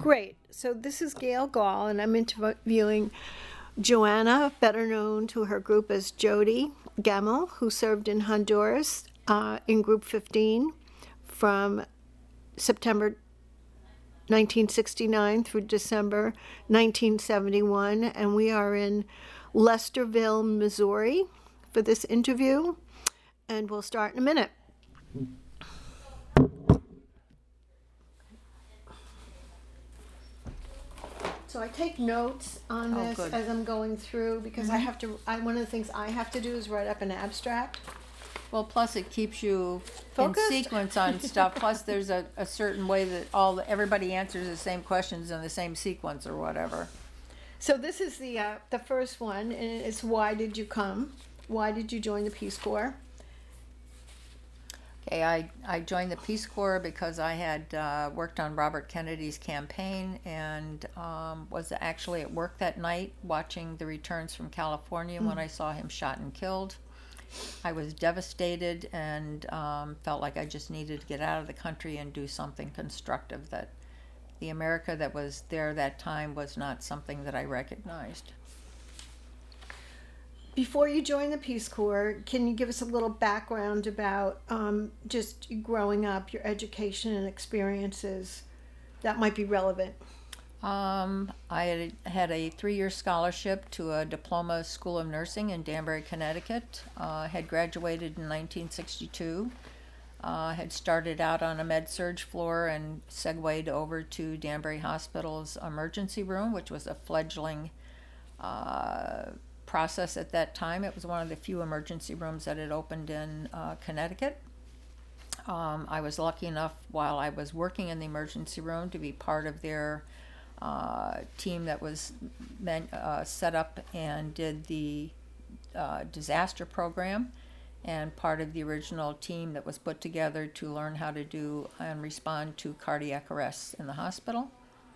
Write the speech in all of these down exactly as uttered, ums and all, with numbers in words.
Great. So this is Gail Gall, and I'm interviewing Joanna, better known to her group as Jody Gamel, who served in Honduras uh, in Group fifteen from September nineteen sixty-nine through December nineteen seventy-one, and we are in Lesterville, Missouri for this interview, and we'll start in a minute. So I take notes on Oh, this good. as I'm going through because I have to, I, one of the things I have to do is write up an abstract. Well, plus it keeps you Focused? in sequence on stuff. Plus, there's a, a certain way that all the, everybody answers the same questions in the same sequence or whatever. So this is the uh, the first one, and it's why did you come? Why did you join the Peace Corps? Okay, I, I joined the Peace Corps because I had uh, worked on Robert Kennedy's campaign and um, was actually at work that night watching the returns from California when I saw him shot and killed. I was devastated and um, felt like I just needed to get out of the country and do something constructive, that the America that was there that time was not something that I recognized. Before you joined the Peace Corps, can you give us a little background about um, just you growing up, your education and experiences that might be relevant? Um, I had, had a three-year scholarship to a diploma school of nursing in Danbury, Connecticut. Uh, had graduated in nineteen sixty-two. Uh, had started out on a med-surg floor and segued over to Danbury Hospital's emergency room, which was a fledgling uh, process at that time. It was one of the few emergency rooms that had opened in uh, Connecticut. Um, I was lucky enough while I was working in the emergency room to be part of their uh, team that was men, uh, set up and did the uh, disaster program, and part of the original team that was put together to learn how to do and respond to cardiac arrests in the hospital.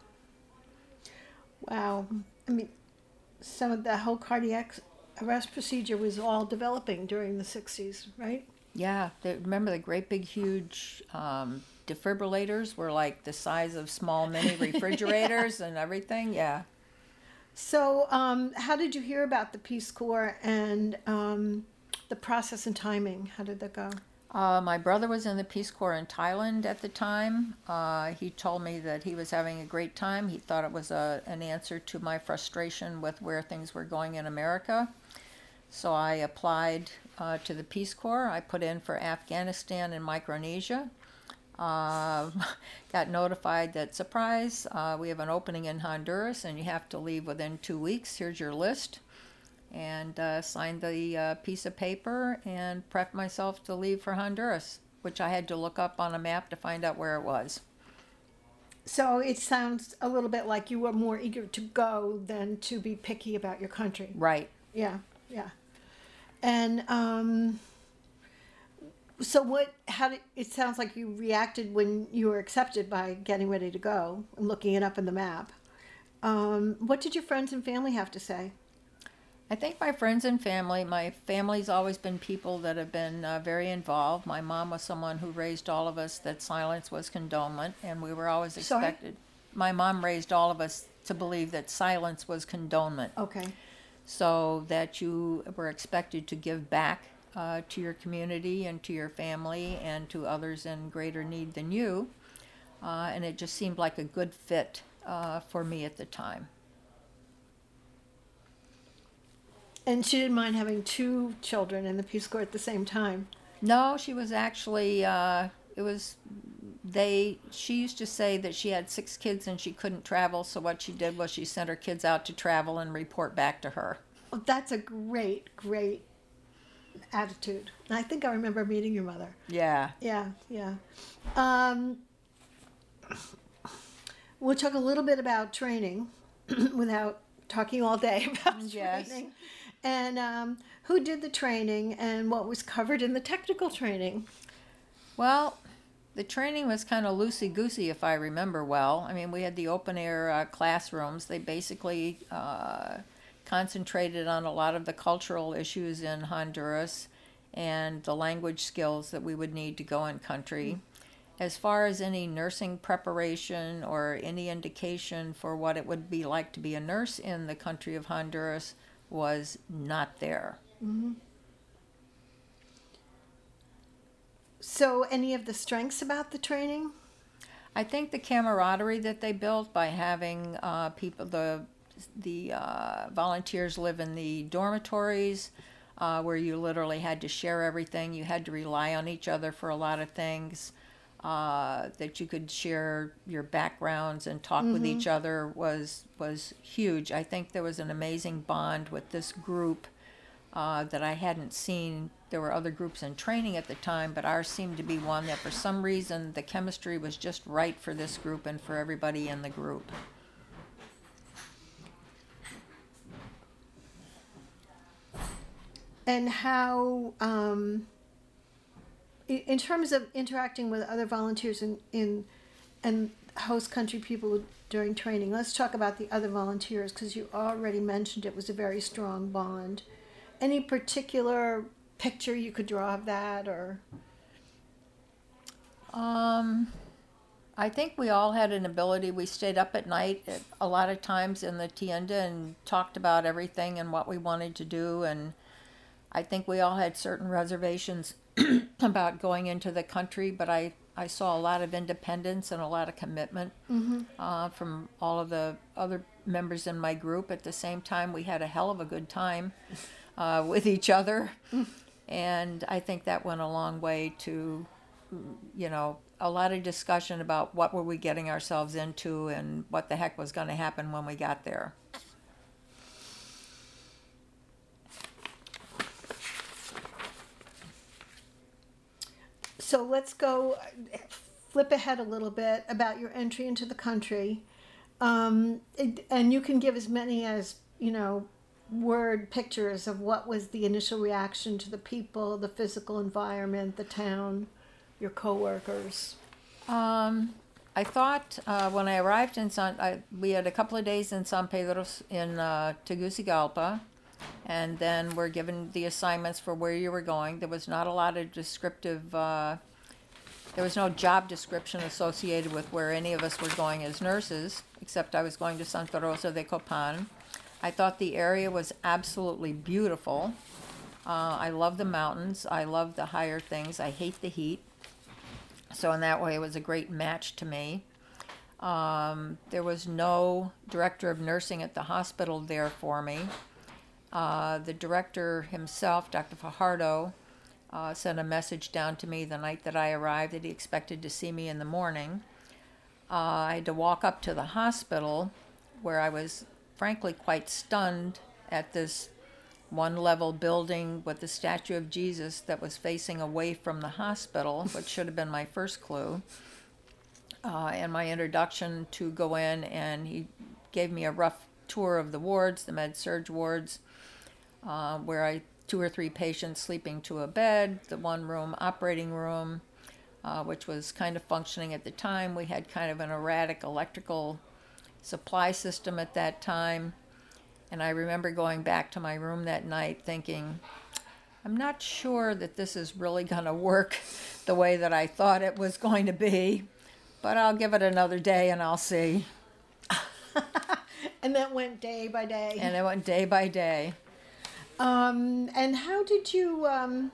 Wow. I mean, some of the whole cardiac arrest procedure was all developing during the sixties, right? Yeah, they, remember the great big huge um, defibrillators were like the size of small mini refrigerators and everything. Yeah. So, um, how did you hear about the Peace Corps and um, the process and timing? How did that go? Uh, my brother was in the Peace Corps in Thailand at the time. Uh, he told me that he was having a great time. He thought it was a, an answer to my frustration with where things were going in America. So I applied uh, to the Peace Corps. I put in for Afghanistan and Micronesia. Uh, got notified that, surprise, uh, we have an opening in Honduras and you have to leave within two weeks. Here's your list. And uh, signed the uh, piece of paper and prepped myself to leave for Honduras, which I had to look up on a map to find out where it was. So it sounds a little bit like you were more eager to go than to be picky about your country. Right. Yeah, yeah. And um, so what, how did, it sounds like you reacted when you were accepted by getting ready to go and looking it up in the map. Um, what did your friends and family have to say? I think my friends and family, my family's always been people that have been uh, very involved. My mom was someone who raised all of us that silence was condonement, and we were always Sorry? expected. My mom raised all of us to believe that silence was condonement. Okay. So that you were expected to give back uh, to your community and to your family and to others in greater need than you. Uh, and it just seemed like a good fit uh, for me at the time. And she didn't mind having two children in the Peace Corps at the same time. No, she was actually, uh, it was, they, she used to say that she had six kids and she couldn't travel, so what she did was she sent her kids out to travel and report back to her. Well, that's a great, great attitude. I think I remember meeting your mother. Yeah. Yeah, yeah. Um, we'll talk a little bit about training without talking all day about Yes. training. And um, who did the training and what was covered in the technical training? Well, the training was kind of loosey-goosey, if I remember well. I mean, we had the open-air uh, classrooms. They basically uh, concentrated on a lot of the cultural issues in Honduras and the language skills that we would need to go in country. as far as any nursing preparation or any indication for what it would be like to be a nurse in the country of Honduras was not there. Mm-hmm. So, any of the strengths about the training? I think the camaraderie that they built by having uh, people, the the uh, volunteers live in the dormitories, uh, where you literally had to share everything. You had to rely on each other for a lot of things. Uh, that you could share your backgrounds and talk mm-hmm. with each other was was huge. I think there was an amazing bond with this group uh, that I hadn't seen. There were other groups in training at the time, but ours seemed to be one that for some reason the chemistry was just right for this group and for everybody in the group. And how, um, in terms of interacting with other volunteers in, in and host country people during training, let's talk about the other volunteers, because you already mentioned it was a very strong bond. Any particular picture you could draw of that, or? Um, I think we all had an ability. We stayed up at night at, a lot of times in the tienda and talked about everything and what we wanted to do, and I think we all had certain reservations about going into the country, but I, I saw a lot of independence and a lot of commitment mm-hmm. uh, from all of the other members in my group. At the same time, we had a hell of a good time uh, with each other, and I think that went a long way to, you know, a lot of discussion about what were we getting ourselves into and what the heck was going to happen when we got there. So let's go flip ahead a little bit about your entry into the country. Um, it, and you can give as many as, you know, word pictures of what was the initial reaction to the people, the physical environment, the town, your coworkers. Um, I thought uh, when I arrived in San, I, we had a couple of days in San Pedro in uh, Tegucigalpa. And then we're given the assignments for where you were going. There was not a lot of descriptive, uh, there was no job description associated with where any of us were going as nurses, except I was going to Santa Rosa de Copan. I thought the area was absolutely beautiful. Uh, I love the mountains. I love the higher things. I hate the heat. So in that way, it was a great match to me. Um, there was no director of nursing at the hospital there for me. Uh, the director himself, Doctor Fajardo, uh, sent a message down to me the night that I arrived that he expected to see me in the morning. Uh, I had to walk up to the hospital, where I was frankly quite stunned at this one-level building with the statue of Jesus that was facing away from the hospital, which should have been my first clue. Uh, and my introduction to go in, and he gave me a rough tour of the wards, the med-surg wards, Uh, where I two or three patients sleeping to a bed, the one room operating room, uh, which was kind of functioning at the time. We had kind of an erratic electrical supply system at that time. And I remember going back to my room that night thinking, I'm not sure that this is really going to work the way that I thought it was going to be, but I'll give it another day and I'll see. And that went day by day. And it went day by day. Um, and how did you, um,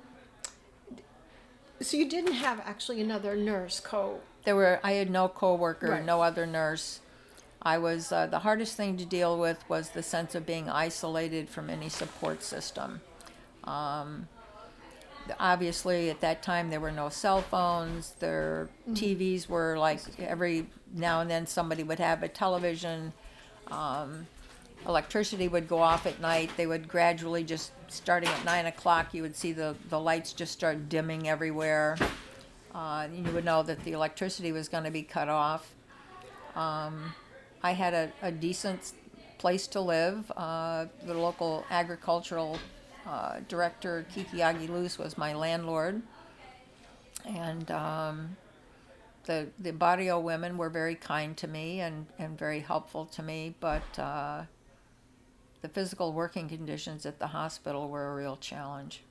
so you didn't have actually another nurse co? There were, I had no coworker, Right. no other nurse. I was, uh, the hardest thing to deal with was the sense of being isolated from any support system. Um, obviously at that time there were no cell phones, their mm-hmm. T Vs were like every now and then somebody would have a television. Um, Electricity would go off at night. They would gradually just, starting at nine o'clock, you would see the, the lights just start dimming everywhere. Uh, you would know that the electricity was going to be cut off. Um, I had a, a decent place to live. Uh, the local agricultural uh, director, Kiki Aguiluz, was my landlord. And um, the, the barrio women were very kind to me and, and very helpful to me, but uh, the physical working conditions at the hospital were a real challenge.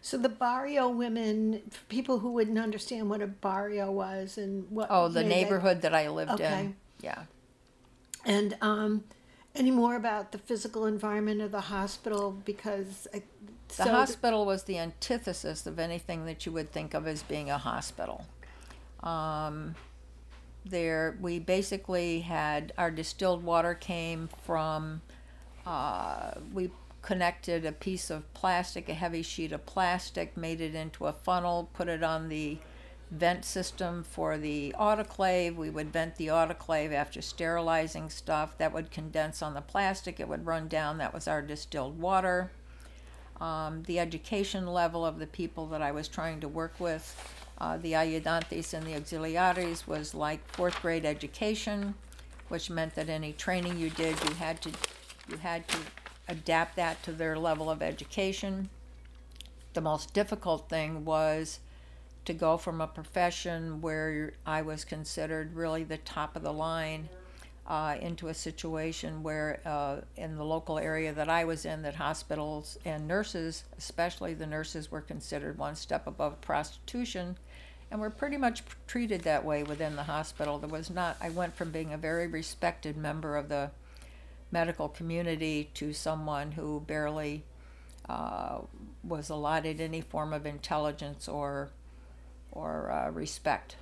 So the barrio women, for people who wouldn't understand what a barrio was and what. Oh, the you know, that- neighborhood that I lived Okay. in. Yeah. And um, any more about the physical environment of the hospital? Because I, The hospital was the antithesis of anything that you would think of as being a hospital. Um, there, we basically had our distilled water came from. Uh, we connected a piece of plastic, a heavy sheet of plastic, made it into a funnel, put it on the vent system for the autoclave. We would vent the autoclave after sterilizing stuff. That would condense on the plastic. It would run down. That was our distilled water. Um, the education level of the people that I was trying to work with, uh, the ayudantes and the auxiliares, was like fourth grade education, which meant that any training you did, you had to, you had to adapt that to their level of education. The most difficult thing was to go from a profession where I was considered really the top of the line uh, into a situation where uh, in the local area that I was in, that hospitals and nurses, especially the nurses, were considered one step above prostitution, and were pretty much treated that way within the hospital. There was not, I went from being a very respected member of the medical community to someone who barely uh, was allotted any form of intelligence or or uh, respect.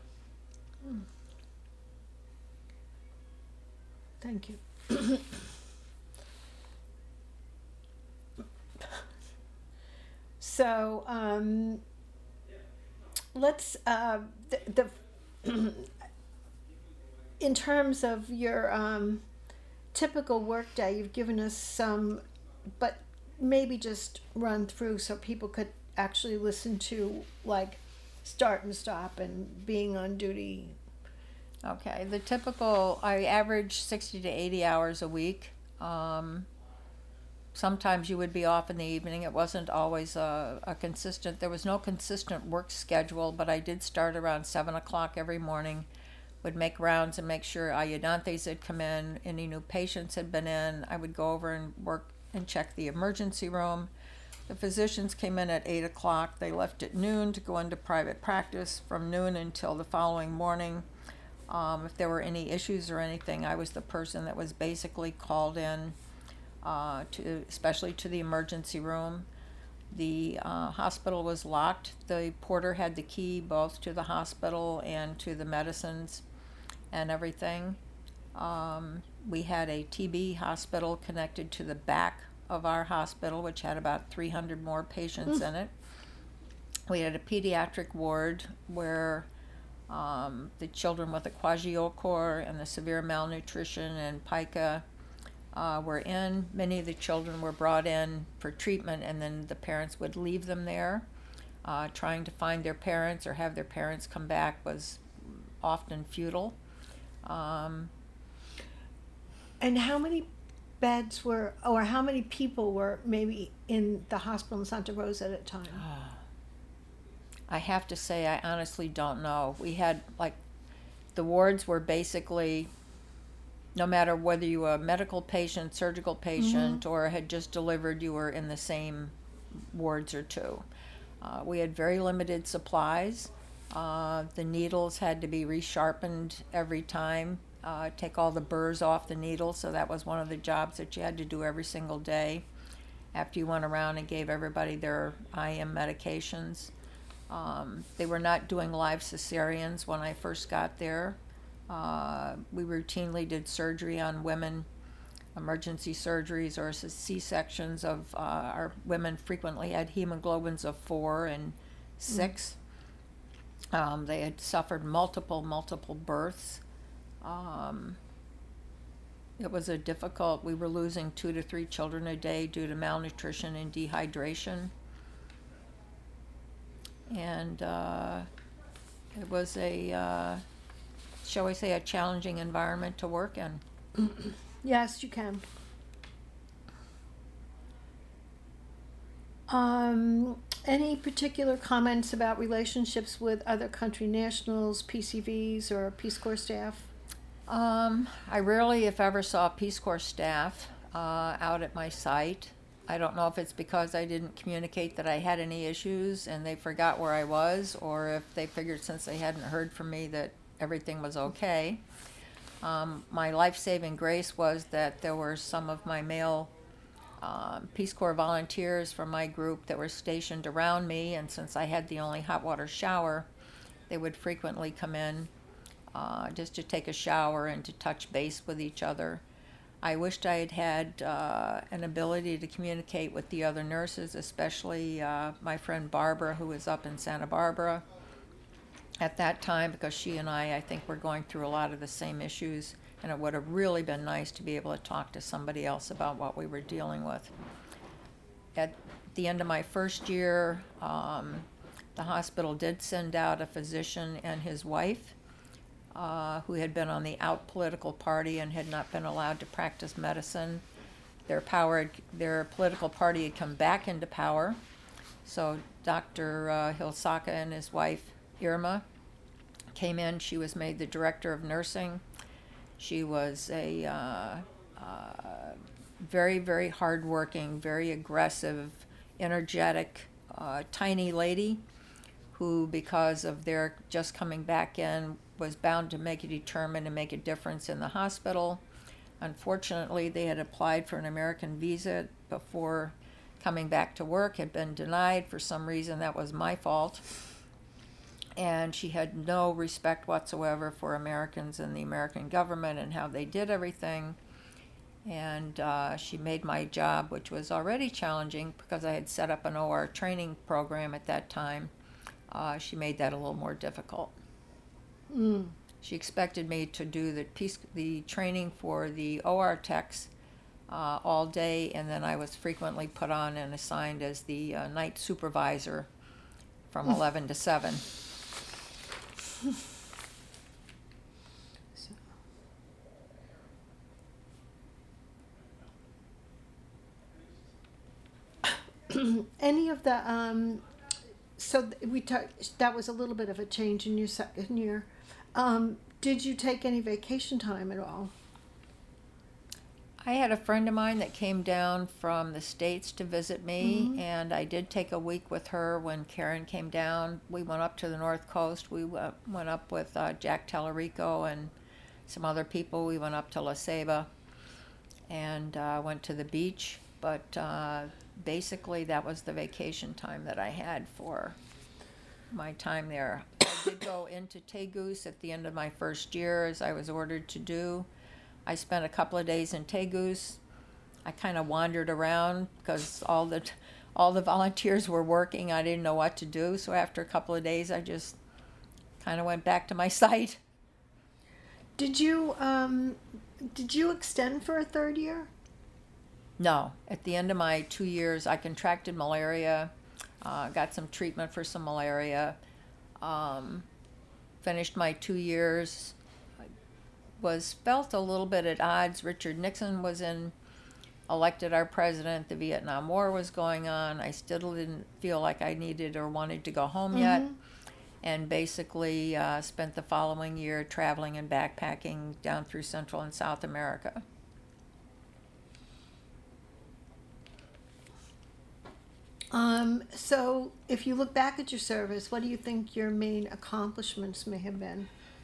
Thank you. So um, let's uh, the, the in terms of your um, typical workday, you've given us some, but maybe just run through so people could actually listen to, like, start and stop and being on duty. Okay, the typical, I average sixty to eighty hours a week. Um, sometimes you would be off in the evening. It wasn't always a, a consistent, there was no consistent work schedule, but I did start around seven o'clock every morning, would make rounds and make sure ayudantes had come in, any new patients had been in. I would go over and work and check the emergency room. The physicians came in at eight o'clock. They left at noon to go into private practice. From noon until the following morning. Um, if there were any issues or anything, I was the person that was basically called in, uh, to, especially to the emergency room. The uh, hospital was locked. The porter had the key both to the hospital and to the medicines and everything. Um, we had a T B hospital connected to the back of our hospital, which had about three hundred more patients mm. in it. We had a pediatric ward where um, the children with the kwashiorkor and the severe malnutrition and pica uh, were in. Many of the children were brought in for treatment, and then the parents would leave them there. Uh, trying to find their parents or have their parents come back was often futile. Um, and how many beds were, or how many people were maybe in the hospital in Santa Rosa at a time? I have to say, I honestly don't know. We had, like, the wards were basically, no matter whether you were a medical patient, surgical patient, mm-hmm. or had just delivered, you were in the same wards or two. Uh, we had very limited supplies. Uh, the needles had to be resharpened every time. Uh, take all the burrs off the needle, so that was one of the jobs that you had to do every single day after you went around and gave everybody their I M medications. Um, they were not doing live cesareans when I first got there. Uh, we routinely did surgery on women, emergency surgeries or C-sections of uh, our women frequently had hemoglobins of four and six. Mm. Um, they had suffered multiple, multiple births. Um, it was a difficult, we were losing two to three children a day due to malnutrition and dehydration. And uh, it was a, uh, shall we say, a challenging environment to work in. Yes, you can. Um, any particular comments about relationships with other country nationals, P C Vs, or Peace Corps staff? Um, I rarely, if ever, saw Peace Corps staff uh, out at my site. I don't know if it's because I didn't communicate that I had any issues and they forgot where I was, or if they figured since they hadn't heard from me that everything was okay. Um, my life-saving grace was that there were some of my male um, Peace Corps volunteers from my group that were stationed around me, and since I had the only hot water shower, they would frequently come in uh, just to take a shower and to touch base with each other. I wished I had had uh, an ability to communicate with the other nurses, especially uh, my friend Barbara, who was up in Santa Barbara at that time, because she and I, I think, were going through a lot of the same issues, and it would have really been nice to be able to talk to somebody else about what we were dealing with. At the end of my first year, um, the hospital did send out a physician and his wife, uh, who had been on the out political party and had not been allowed to practice medicine. Their power, had, their political party had come back into power, so Doctor Uh, Hilsaka and his wife, Irma, came in. She was made the director of nursing. She was a uh, uh, very, very hardworking, very aggressive, energetic, uh, tiny lady who, because of their just coming back in, was bound to make a determined and make a difference in the hospital. Unfortunately, they had applied for an American visa before coming back to work, had been denied for some reason. That was my fault. And she had no respect whatsoever for Americans and the American government and how they did everything. And uh, she made my job, which was already challenging because I had set up an O R training program at that time, uh, she made that a little more difficult. Mm. She expected me to do the peace, the training for the O R techs uh, all day, and then I was frequently put on and assigned as the uh, night supervisor from eleven to seven. Any of the um, so th- we talked. That was a little bit of a change in your second year. Um, did you take any vacation time at all? I had a friend of mine that came down from the States to visit me, Mhm. and I did take a week with her when Karen came down. We went up to the North Coast. We uh, went up with uh, Jack Tellerico and some other people. We went up to La Ceiba and uh, went to the beach, but uh, basically that was the vacation time that I had for my time there. I did go into Tegus at the end of my first year, as I was ordered to do. I spent a couple of days in Tegus. I kind of wandered around because all the all the volunteers were working. I didn't know what to do, so after a couple of days, I just kind of went back to my site. Did you um, did you extend for a third year? No, at the end of my two years, I contracted malaria, uh, got some treatment for some malaria, um, finished my two years. Was felt a little bit at odds. Richard Nixon was in, elected our president. The Vietnam War was going on. I still didn't feel like I needed or wanted to go home Mm-hmm. yet, and basically uh, spent the following year traveling and backpacking down through Central and South America. Um, so, if you look back at your service, what do you think your main accomplishments may have been?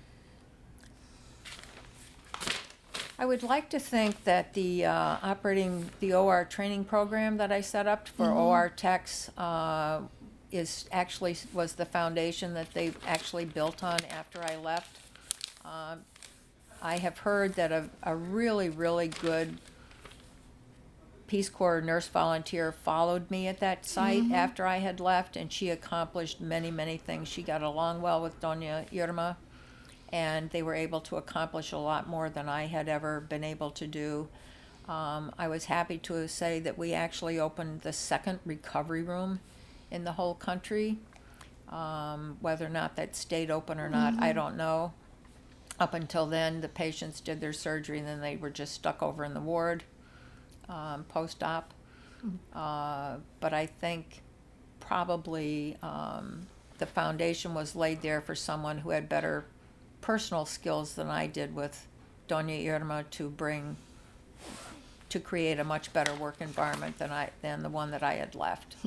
I would like to think that the uh, operating the O R training program that I set up for Mhm. O R techs uh, is actually was the foundation that they actually built on after I left. Uh, I have heard that a, a really, really good Peace Corps nurse volunteer followed me at that site Mhm. after I had left, and she accomplished many, many things. She got along well with Doña Irma, and they were able to accomplish a lot more than I had ever been able to do. Um, I was happy to say that we actually opened the second recovery room in the whole country. Um, whether or not that stayed open or not, I don't know. Up until then, the patients did their surgery and then they were just stuck over in the ward um, post-op. Uh, but I think probably um, the foundation was laid there for someone who had better personal skills than I did with Doña Irma to bring to create a much better work environment than I than the one that I had left.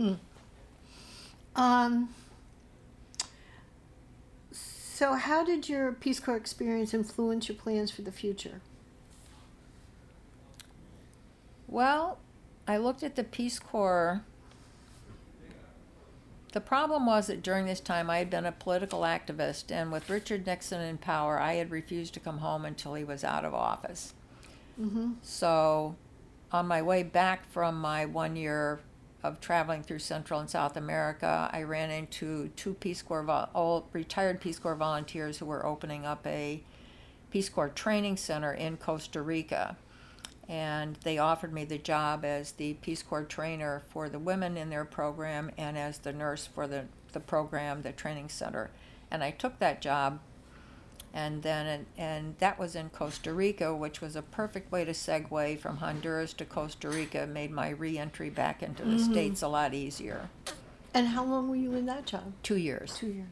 Um, so how did your Peace Corps experience influence your plans for the future? Well, I looked at the Peace Corps. The problem was that during this time I had been a political activist, and with Richard Nixon in power, I had refused to come home until he was out of office. Mm-hmm. So on my way back from my one year of traveling through Central and South America, I ran into two Peace Corps, vol- old retired Peace Corps volunteers who were opening up a Peace Corps training center in Costa Rica. And they offered me the job as the Peace Corps trainer for the women in their program and as the nurse for the, the program, the training center. And I took that job, and then and, and that was in Costa Rica, which was a perfect way to segue from Honduras to Costa Rica, made my re-entry back into the Mm-hmm. States a lot easier. And how long were you in that job? Two years. Two years.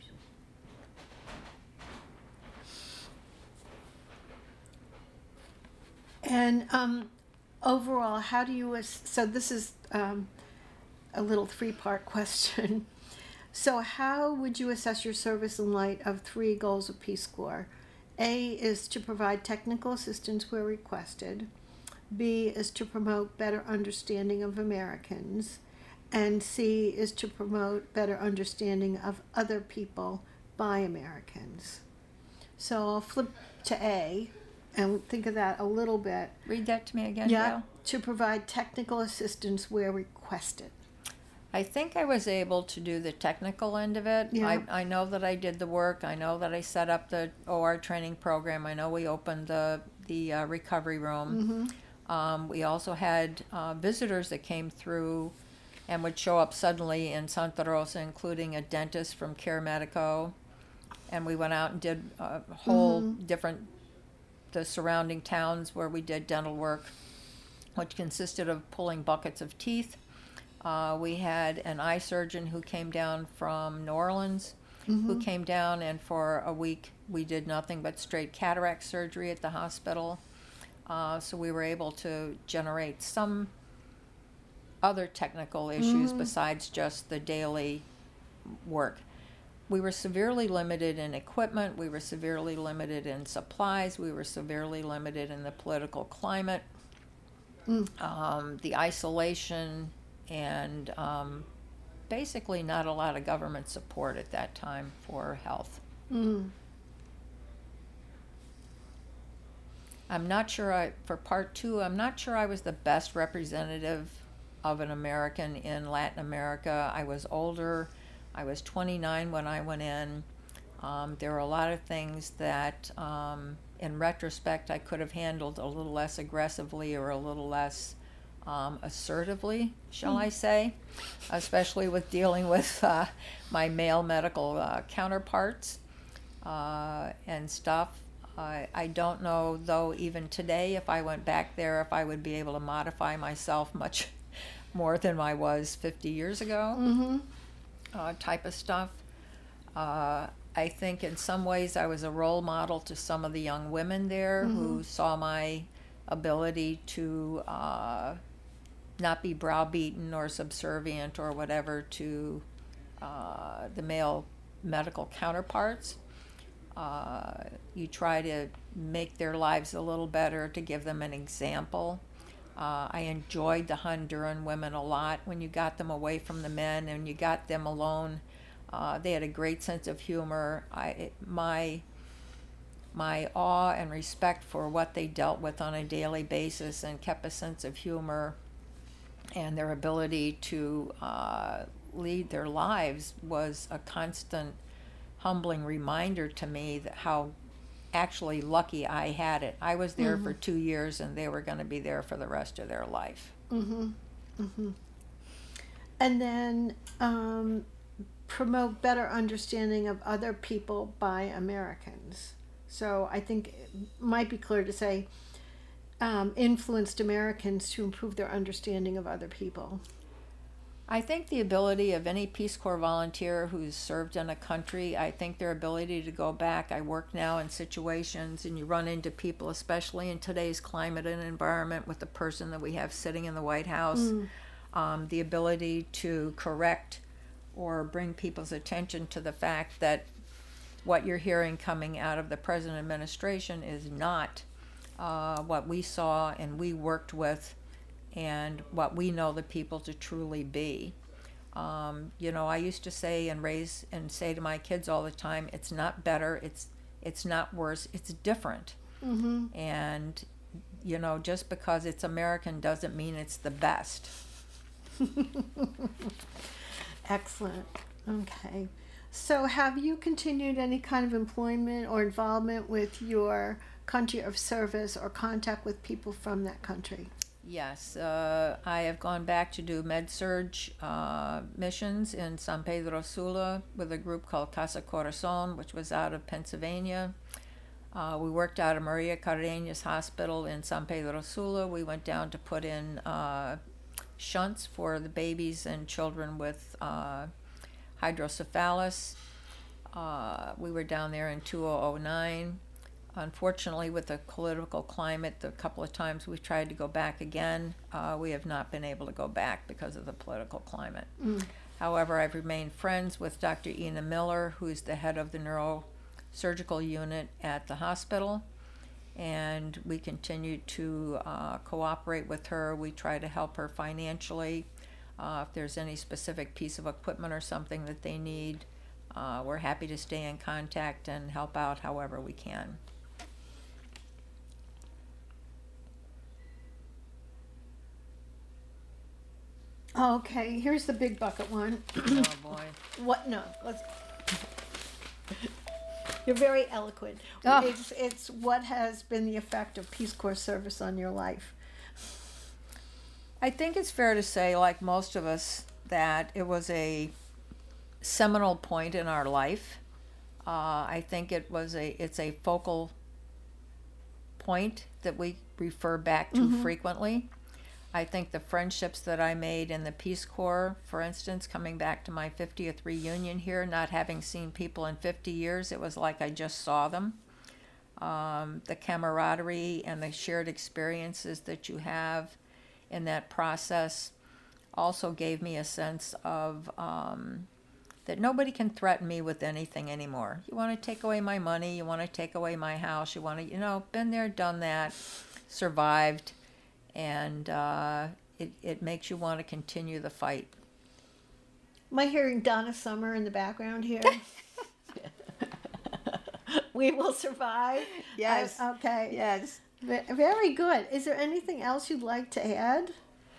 And um, overall, how do you, ass- so this is um, a little three-part question. So how would you assess your service in light of three goals of Peace Corps? A is to provide technical assistance where requested. B is to promote better understanding of Americans. And C is to promote better understanding of other people by Americans. So I'll flip to A and think of that a little bit. Read that to me again, Yeah, Gail. to provide technical assistance where requested. I think I was able to do the technical end of it. Yeah. I, I know that I did the work. I know that I set up the O R training program. I know we opened the, the uh, recovery room. Mm-hmm. Um, we also had uh, visitors that came through and would show up suddenly in Santa Rosa, including a dentist from Care Medico. And we went out and did a whole Mm-hmm. different, the surrounding towns where we did dental work, which consisted of pulling buckets of teeth. Uh, we had an eye surgeon who came down from New Orleans, Mm-hmm. who came down, and for a week we did nothing but straight cataract surgery at the hospital. Uh, so we were able to generate some other technical issues Mhm. besides just the daily work. We were severely limited in equipment. We were severely limited in supplies. We were severely limited in the political climate, Mm. um, the isolation, and um, basically not a lot of government support at that time for health. Mm. I'm not sure I, for part two, I'm not sure I was the best representative of an American in Latin America. I was older. I was twenty-nine when I went in. Um, there were a lot of things that, um, in retrospect, I could have handled a little less aggressively or a little less um, assertively, shall I say, especially with dealing with uh, my male medical uh, counterparts uh, and stuff. I I don't know, though, even today, if I went back there, if I would be able to modify myself much more than I was fifty years ago, Mm-hmm. uh, type of stuff. Uh, I think in some ways I was a role model to some of the young women there who saw my ability to uh, not be browbeaten or subservient or whatever to uh, the male medical counterparts. Uh, you try to make their lives a little better, to give them an example. Uh, I enjoyed the Honduran women a lot when you got them away from the men and you got them alone. Uh, they had a great sense of humor. I, it, my, my awe and respect for what they dealt with on a daily basis and kept a sense of humor and their ability to uh, lead their lives was a constant humbling reminder to me that how actually lucky I had it. I was there for two years and they were going to be there for the rest of their life. Mm-hmm. Mm-hmm. And then um, promote better understanding of other people by Americans. So I think it might be clear to say um, influenced Americans to improve their understanding of other people. I think the ability of any Peace Corps volunteer who's served in a country, I think their ability to go back. I work now in situations, and you run into people, especially in today's climate and environment with the person that we have sitting in the White House, mm. um, the ability to correct or bring people's attention to the fact that what you're hearing coming out of the present administration is not uh, what we saw and we worked with and what we know the people to truly be. Um, you know, I used to say and raise and say to my kids all the time, it's not better, it's it's not worse, it's different. Mm-hmm. And, you know, just because it's American doesn't mean it's the best. Excellent. Okay. So have you continued any kind of employment or involvement with your country of service or contact with people from that country? Yes, uh, I have gone back to do med-surg uh, missions in San Pedro Sula with a group called Casa Corazon, which was out of Pennsylvania. Uh, we worked out of Maria Cardenas Hospital in San Pedro Sula. We went down to put in uh, shunts for the babies and children with uh, hydrocephalus. Uh, we were down there in two thousand nine. Unfortunately, with the political climate, the couple of times we've tried to go back again, uh, we have not been able to go back because of the political climate. Mm. However, I've remained friends with Doctor Ina Miller, who's the head of the neurosurgical unit at the hospital, and we continue to uh, cooperate with her. We try to help her financially. Uh, if there's any specific piece of equipment or something that they need, uh, we're happy to stay in contact and help out however we can. Okay, here's the big bucket one. Oh boy. What? No, let's. You're very eloquent. Oh. It's it's what has been the effect of Peace Corps service on your life? I think it's fair to say, like most of us, that it was a seminal point in our life. Uh, I think it was a it's a focal point that we refer back to mm-hmm. frequently. I think the friendships that I made in the Peace Corps, for instance, coming back to my fiftieth reunion here, not having seen people in fifty years, it was like I just saw them. Um, the camaraderie and the shared experiences that you have in that process also gave me a sense of um, that nobody can threaten me with anything anymore. You want to take away my money, you want to take away my house, you want to, you know, been there, done that, survived. And uh, it, it makes you want to continue the fight. Am I hearing Donna Summer in the background here? We will survive? Yes. Uh, okay. Yes. V- very good. Is there anything else you'd like to add?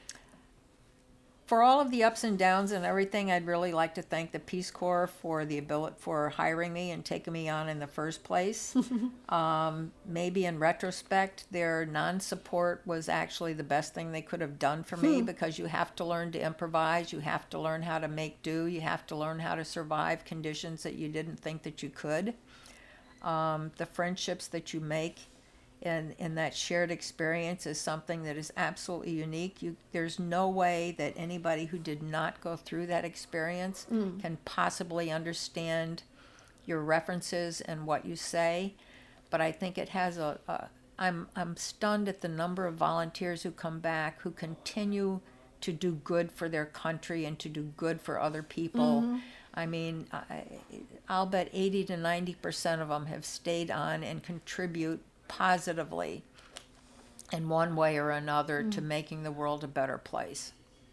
For all of the ups and downs and everything, I'd really like to thank the Peace Corps for the ability for hiring me and taking me on in the first place. um, maybe in retrospect, their non-support was actually the best thing they could have done for me, hmm. because you have to learn to improvise, you have to learn how to make do, you have to learn how to survive conditions that you didn't think that you could. Um, the friendships that you make And, and that shared experience is something that is absolutely unique. You, there's no way that anybody who did not go through that experience mm. can possibly understand your references and what you say. But I think it has a, a I'm, I'm stunned at the number of volunteers who come back who continue to do good for their country and to do good for other people. Mm-hmm. I mean, I, I'll bet eighty to ninety percent of them have stayed on and contribute positively in one way or another mm. to making the world a better place.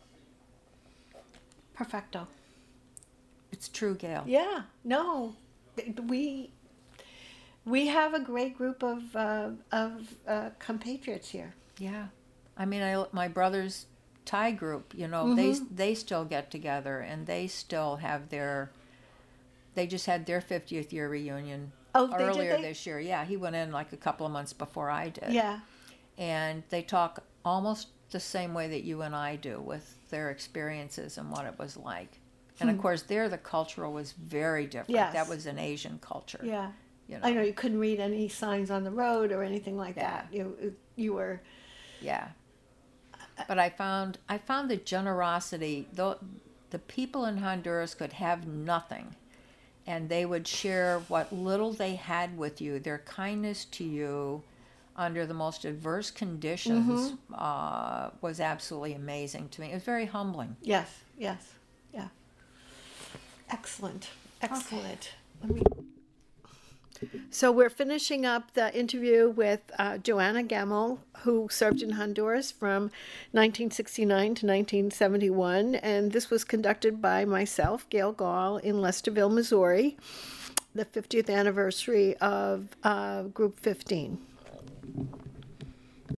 Perfecto. It's true, Gail. Yeah, no, we we have a great group of uh, of uh, compatriots here. Yeah, I mean, I my brother's Thai group, you know, mm-hmm. they they still get together and they still have their. They just had their fiftieth year reunion. Oh, they earlier did they? this year. Yeah, he went in like a couple of months before I did. Yeah. And they talk almost the same way that you and I do with their experiences and what it was like. And hmm. of course, there the cultural was very different. Yes. That was an Asian culture. Yeah. You know? I know you couldn't read any signs on the road or anything like yeah. that. You you were. Yeah. But I found I found the generosity, though the people in Honduras could have nothing, and they would share what little they had with you, their kindness to you under the most adverse conditions, mm-hmm. uh, was absolutely amazing to me. It was very humbling. Yes, yes, yeah. Excellent, excellent. Okay. Let me... So we're finishing up the interview with uh, Joanna Gamel, who served in Honduras from nineteen sixty-nine to nineteen seventy-one, and this was conducted by myself, Gail Gall, in Lesterville, Missouri, the fiftieth anniversary of uh, Group fifteen.